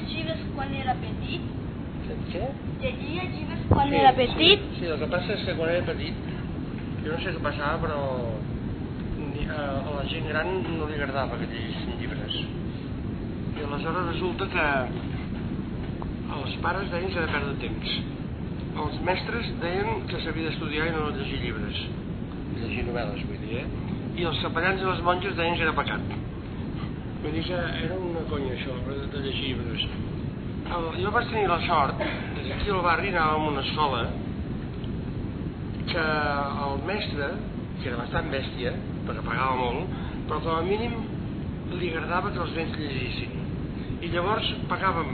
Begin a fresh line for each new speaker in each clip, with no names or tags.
llibres quan era petit?
Què?
Llegia llibres quan era petit?
Sí, el que passa és que quan era petit, jo no sé què passava, però a la gent gran no li agradava que llegissin llibres. I aleshores resulta que els pares deien que era perdre temps. Els mestres deien que s'havia d'estudiar i no llegir llibres. Llegir novel·les, vull dir, I els capellans i les monges deien que era pecat. Vull dir que era una conya això, de llegir llibres. Jo vaig tenir la sort que aquí al barri anàvem a una escola que el mestre, que era bastant bèstia, perquè pagava molt, però com a mínim li agradava que els nens llegissin. I llavors pagàvem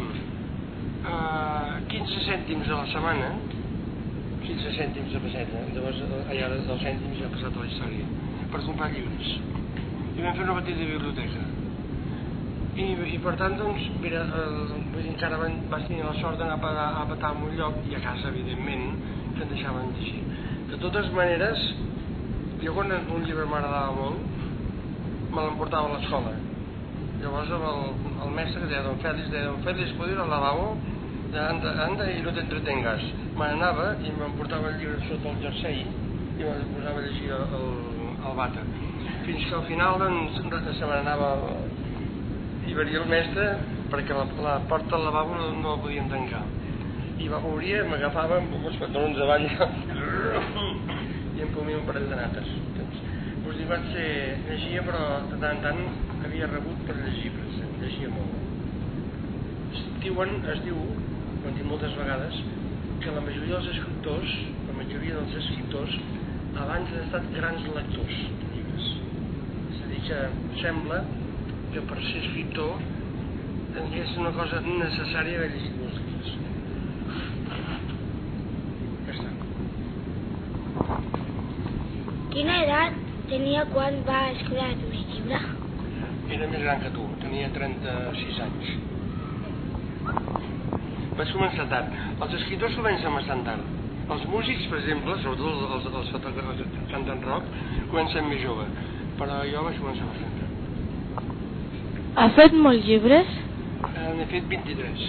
15 cèntims a la setmana, 15 cèntims de pesseta, llavors allà dels cèntims ja ha passat a la història, per comprar llibres. I vam fer una petita biblioteca. I per tant, doncs, mira, encara vaig tenir la sort d'anar a petar en un lloc, i a casa, evidentment, que em deixaven llegir. De totes maneres, jo quan un llibre m'agradava molt, me l'emportava a l'escola. Llavors el mestre deia, don Félix, ¿puedo ir al lavabo? Anda i no t'entretengas. Me n'anava i m'emportava el llibre sota el jersei i me posava a llegir el vàter. Fins que al final se me n'anava i venia el mestre perquè la porta del lavabo no la podíem tancar. I m'obria, m'agafava amb els pantalons davall i em comia un parell de nates. Us dic, llegia, però de tant en tant havia rebut per llegir, llegia molt. Es diu, ho han dit moltes vegades, que la majoria dels escriptors abans han estat grans lectors de llibres. És a dir, que sembla que per ser escriptor és una cosa necessària haver llegit molts llibres. Ja està.
Quina edat tenia quan va escriure el primer llibre?
Era més gran que tu, tenia 36 anys. Vaig començar tard. Els escriptors comencen bastant tard. Els músics, per exemple, sobretot els que canten rock, comencen més jove. Però jo vaig començar bastant tard.
Ha fet molts llibres?
N'he fet 23.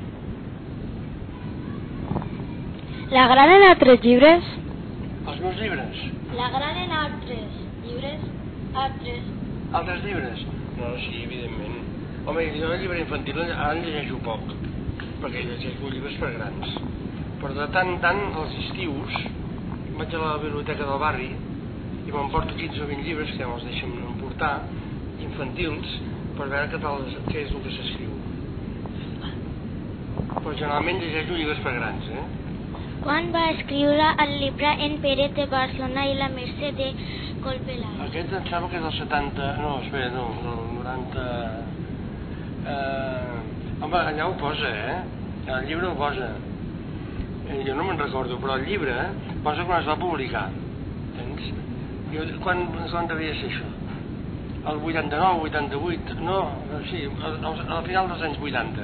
L'agraden altres llibres?
Els meus llibres?
L'agraden altres llibres?
Altres llibres? No, sí, evidentment. Home, jo el llibre infantil ara en llegeixo poc, perquè llegeixo llibres per grans. Però de tant en tant, als estius, vaig a la biblioteca del barri i m'emporto 15 o 20 llibres, que ja me'ls deixen emportar, infantils, per veure què és el que s'escriu. Però generalment llegeixo llibres per grans,
Quan va escriure el llibre En Pere de Barcelona i la Mercè de Colpelar?
Aquest em sembla que és del 70... No, espera, no, del 90... Home, allà ho posa, El llibre ho posa. Jo no me'n recordo, però el llibre posa quan es va publicar. Entens? Quan devia ser això? El 89, 88... No, sí, al final dels anys 80.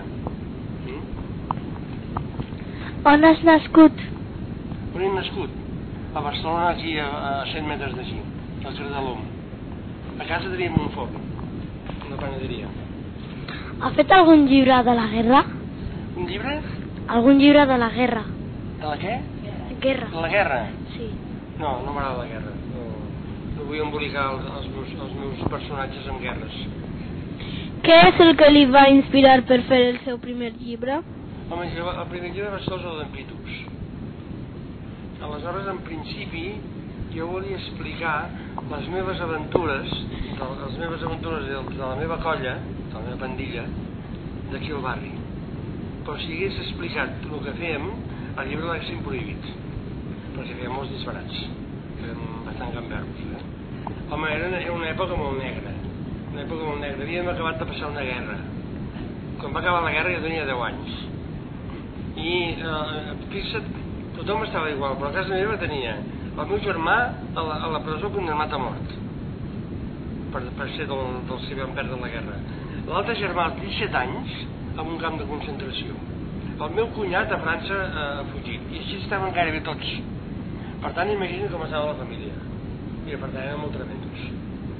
On has nascut?
On he nascut? A Barcelona, aquí a 100 metres d'aquí, al carrer de l'Om. A casa teníem un forn, una panaderia.
Ha fet algun llibre de la guerra?
Un llibre?
Algun llibre de la guerra.
De la què?
Guerra.
De la guerra?
Sí.
No, no m'agrada la guerra. No vull embolicar els meus personatges en guerres.
Què és el que li va inspirar per fer el seu primer llibre?
Home, el primer llibre va ser els Olimpitus. Aleshores, en principi, jo volia explicar les meves aventures de la meva colla, de la meva pandilla, d'aquí al barri. Però si hagués explicat el que fèiem, el llibre l'haguessin prohibit, perquè fèiem molts disbarats, que eren bastant gamberros. Home, era una època molt negra, havíem acabat de passar una guerra. Quan va acabar la guerra jo tenia 10 anys. I fixa't, tothom estava igual, però a casa meva tenia el meu germà a la presó condemnat a mort per ser dels que van perdre la guerra, l'altre germà als 17 anys en un camp de concentració, el meu cunyat a França fugit, i així estaven gairebé tots. Per tant, imagina't com estava la família, i per tant eren molt tremendos.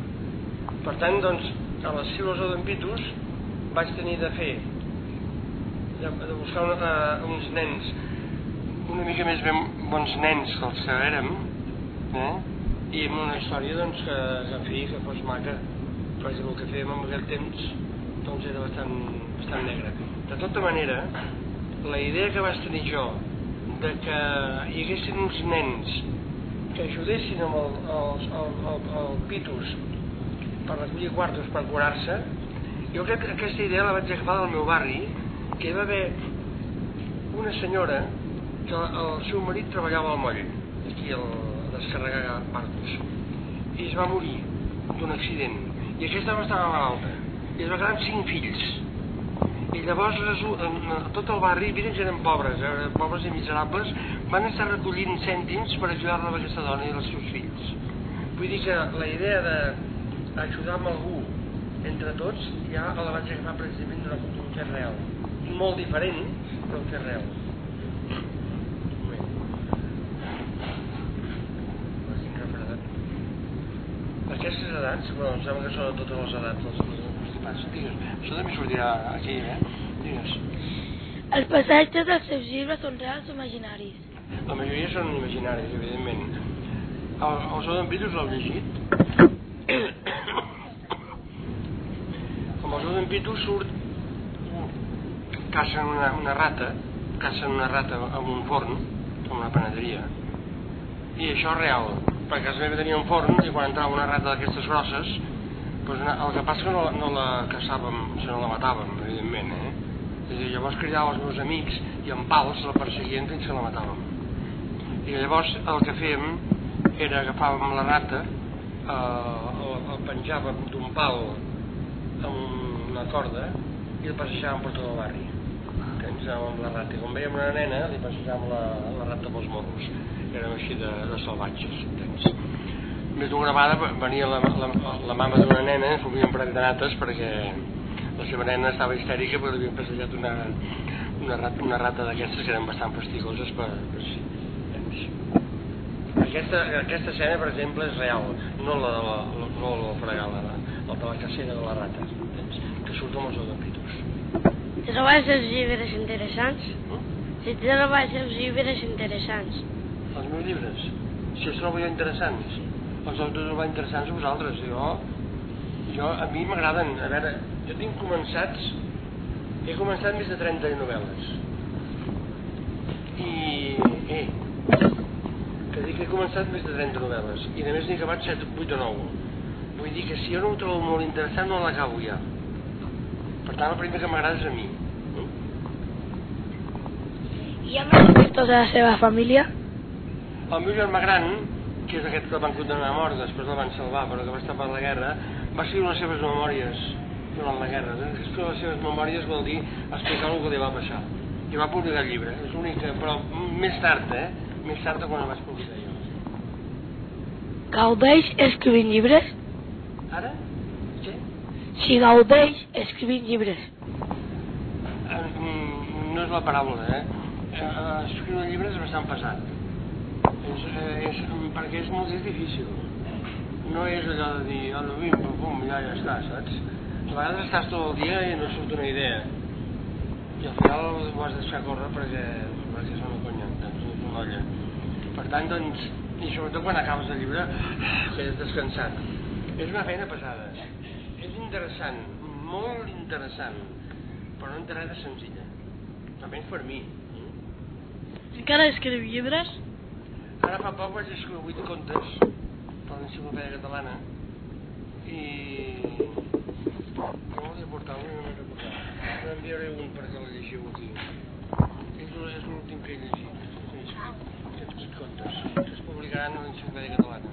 Per tant, doncs, a les Silos Olimpitus vaig tenir de fer de buscar uns nens una mica més ben bons nens que els que érem, i amb una història doncs, que en fi, que fos maca, perquè el que fèiem en aquell temps doncs, era bastant negre. De tota manera, la idea que vaig tenir jo de que hi haguessin uns nens que ajudessin amb el pitus per recollir quartos per curar-se, jo crec que aquesta idea la vaig agafar del meu barri, que hi va haver una senyora que el seu marit treballava al moll, aquí a descarregar partos, i es va morir d'un accident, i aquesta dona estava malalta, i es va quedar amb 5 fills, i llavors tot el barri, miren que eren pobres i miserables, van estar recollint cèntims per ajudar-la a aquesta dona i als seus fills. Vull dir que la idea d'ajudar amb algú entre tots ja la vaig agafar precisament d'un fet real, molt diferent, però un fet real. Aquestes edats, bueno, em sembla que són de totes les edats dels constipats. Digues, això també sortirà aquí, Digues.
Els passatges dels seus llibres són reals o imaginaris?
La majoria són imaginaris, evidentment. El Jordan Peterson l'heu llegit? Amb el Jordan Peterson surt cacen una rata amb un forn, amb una panaderia, i això és real, perquè casa meva tenia un forn i quan entrava una rata d'aquestes grosses, doncs el que passa que no la caçàvem, sinó la matàvem, evidentment, És a dir, llavors cridava els meus amics i amb pals la perseguien fins que la matàvem. I llavors el que fèiem era agafàvem la rata, el penjàvem d'un pal amb una corda i el passejàvem per tot el barri. Ens anàvem amb la rata i quan veiem una nena li passejàvem la rata pels morros. Érem així de salvatges. Més d'una vegada venia la mama d'una nena, ens volvíem per nates perquè la seva nena estava histèrica perquè havien passejat una rata d'aquestes que eren bastant fastigoses per sí. Aquesta escena, per exemple, és real, no la de la fregada, la de la cacera de la rata, que surt amb els odonpitos.
Si trobes els llibres interessants? Si trobes els llibres interessants?
Els meus llibres? Si els trobo jo interessants? Els heu de trobar interessants a vosaltres. A mi m'agraden. A veure, jo he començat més de 30 novel·les. Que dic que he començat més de 30 novel·les i a més n'he acabat 7, 8 o 9. Vull dir que si jo no ho trobo molt interessant no l'acabo ja. Per tant, el primer que m'agrada és a mi.
Hi ha més escriptors de la seva família?
El meu germà gran, que és aquest que van condemnar a mort, després el van salvar però que va estar per la guerra, va escriure les seves memòries durant la guerra. Escriure les seves memòries vol dir explicar el que li va passar. I va publicar el llibre, és l'únic, però més tard, més tard quan el vaig publicar jo.
Gaudeix escrivint llibres?
Ara? Què?
Si gaudeix escrivint llibres.
No és la paraula, escriure llibres és bastant pesat. Perquè és molt difícil. No és allò de dir, pum, ja està, saps? A vegades estàs tot el dia i no surt una idea. I al final ho has de deixar córrer perquè és una conya, és una olla. Per tant, doncs, i sobretot quan acabes el llibre, quedes descansat. És una feina pesada. És interessant, molt interessant, però no encara de senzilla. Almenys per mi.
Encara escriu llibres?
Ara fa poc vaig escriure 8 contes per l'Enciclopèdia Catalana i... Com ho he de portar? No he de portar. Ara enviaré un perquè el llegiu aquí. És l'últim que he llegit. Aquests 8 contes que es publicaran a l'Enciclopèdia Catalana.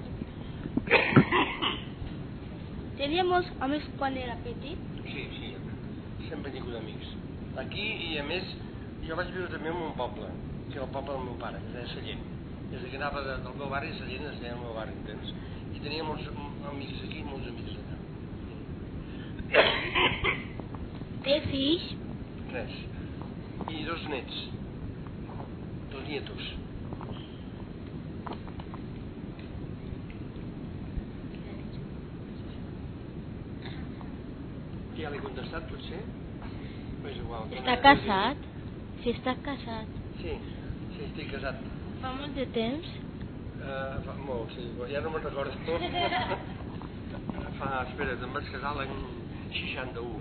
Tenia molts amics quan era petit?
Sí, sempre he tingut amics. Aquí i a més jo vaig viure també en un poble, que era el poble del meu pare, que es deia Sallent. Des que anava del meu barri a Sallent es deia el meu barri, entens? I tenia molts amics aquí i molts amics allà.
Té fills?
3. I 2 nets. 2 nietos. Ja l'he contestat, potser? És igual.
Està casat? Si estàs casat.
Sí, estic casat.
Fa molt de temps?
Fa molt, sí, ja no me'n recordo. Espera't, em vaig casar l'any 61.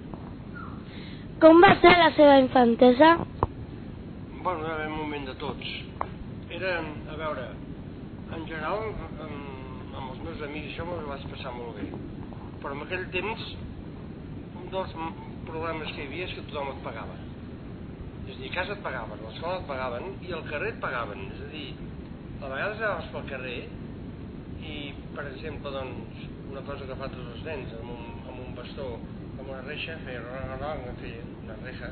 Com va ser la seva infantesa?
Bueno, va haver un moment de tots. Era, a veure, en general, amb els meus amics això m'ho vaig passar molt bé. Però en aquell temps, un dels problemes que hi havia és que tothom et pagava. És a dir, a casa et pagaven, a l'escola et pagaven i al carrer et pagaven. És a dir, a vegades anaves pel carrer i, per exemple, doncs, una cosa que fa tots els nens, amb un bastó, amb una reixa, feia una reixa,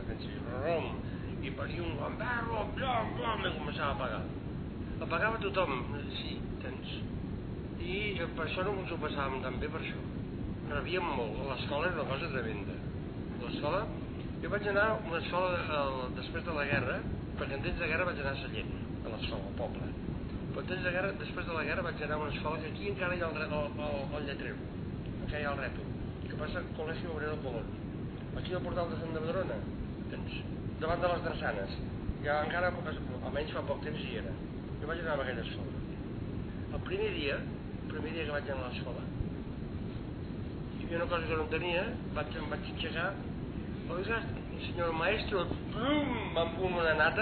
i paria un gamberro, blam, i començava a pagar. El pagava tothom, sí, tens. I per això no ens ho passàvem tan bé, per això. Rebíem molt, l'escola era una cosa tremenda. L'escola, jo vaig anar a una escola després de la guerra, perquè en temps de guerra vaig anar a Sallent, a l'escola, al poble. Però en temps de guerra, després de la guerra vaig anar a una escola que aquí encara hi ha el lletrero, encara hi ha el rètol, que passa Col·legi Obrero Colón. Aquí al portal de Sant de Badrona, tens, davant de les drassanes, ja encara, almenys fa poc temps hi era. Jo vaig anar a aquella escola. El primer dia que vaig anar a l'escola, hi havia una cosa que no tenia, em vaig aixecar, oiga, senyor maestro, amb una nata,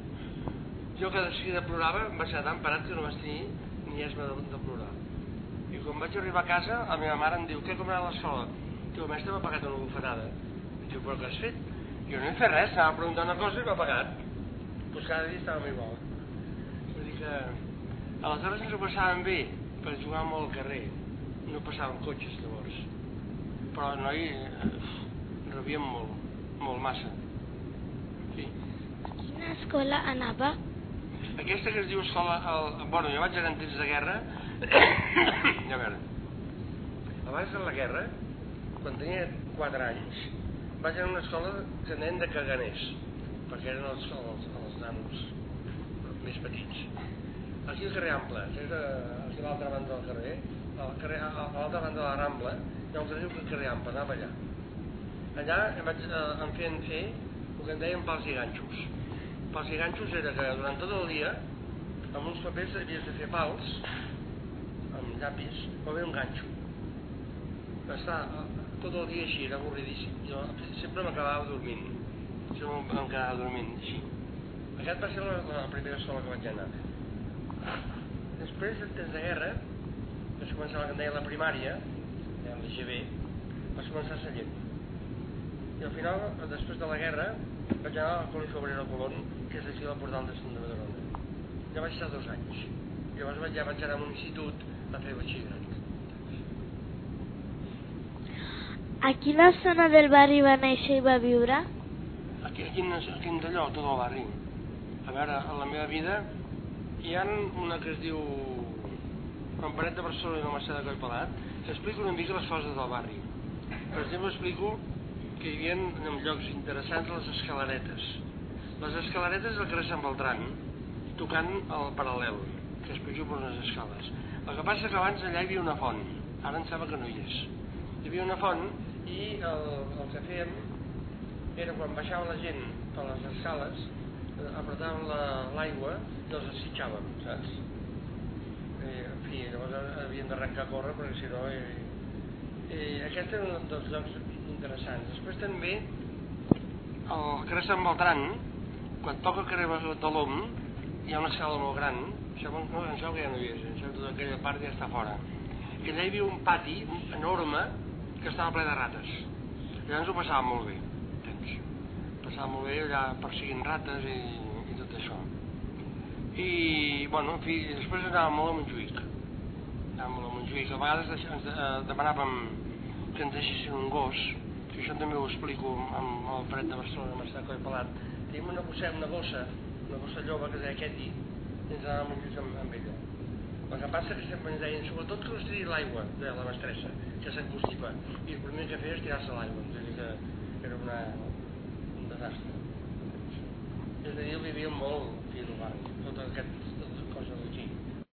jo que de seguida plorava, em vaig quedar tan parat que no vaig tenir ni esma de plorar. I quan vaig arribar a casa, la meva mare em diu, què com anava a l'escola? Diu, el mestre m'ha pagat una bufetada. Diu, però què has fet? Jo no he fet res, anava a preguntar una cosa i m'ha pagat. Doncs cada dia estàvem igual. Vull dir que aleshores ens ho passàvem bé, perquè jugàvem molt al carrer, no passàvem cotxes llavors. Però el noi rebíem molt massa. Sí.
A quina escola anava?
Aquesta que es diu escola... Bueno, jo vaig anar en temps de guerra. A veure, abans de la guerra, quan tenia 4 anys, vaig anar a una escola que nen de caganers, perquè eren els nanos més petits. Aquí al carrer Ample, que és aquí a l'altra banda del carrer, a l'altra banda de la Rambla, hi ha un carrer que carrer Ample, anava allà. Allà em feien fer el que en deien pals i ganxos. Pals i ganxos era que durant tot el dia, amb uns papers havies de fer pals, amb llapis, o bé un ganxo. Estar tot el dia així, era avorridíssim. Jo sempre m'acabava dormint. Així. Aquest va ser la primera escola que vaig anar. Després, en temps de guerra, vaig començar el que en deia la primària, l'IGB, vaig començar a Sallent. I al final, després de la guerra, vaig anar al Col·legi Obrero Colón, que és aquí al portal de Sant de Badrona. Ja vaig estar 2 anys. Llavors ja vaig anar a un institut a fer batxillerat.
A quina zona del barri va néixer i va viure?
Aquí en d'allò, tot el barri. A veure, a la meva vida hi ha una que es diu Campanet de Barcelona i la Mercè de Collpelat, que explica una mica les coses del barri. Per exemple, explico que hi havia en llocs interessants les escalaretes. Les escalaretes del carrer Sant Beltran, tocant el paral·lel, que es puja per unes escales. El que passa que abans allà hi havia una font, ara em sembla que no hi és. Hi havia una font i el que fèiem era quan baixava la gent per les escales, apretàvem l'aigua i els assitjàvem, saps? En fi, llavors havíem d'arrencar a córrer perquè si no... Aquest era un dels llocs interessants. Després també al carrer Sant Beltran, quan toca el carrer de l'Om, hi ha una escala molt gran, això que ja no hi és, això tota aquella part ja està fora. I allà hi havia un pati enorme que estava ple de rates. Allà ens ho passàvem molt bé, tens. Passàvem molt bé allà perseguint rates i tot això. I, bueno, en fi, després anàvem molt a Montjuïc. A vegades ens demanàvem que ens deixessin un gos, que això també ho explico amb el Fred de Barcelona, amb el Collpelat. Tenim una gossa lloba que es deia Ketty, i ens anàvem a Montjuïc amb ella. El que passa que sempre ens deien, sobretot que no es tiri l'aigua, deia la mestressa, que s'encostipa, i el primer que feia és tirar-se l'aigua, és a dir que era un desastre. És a dir, vivíem molt, fill del barri, tot aquest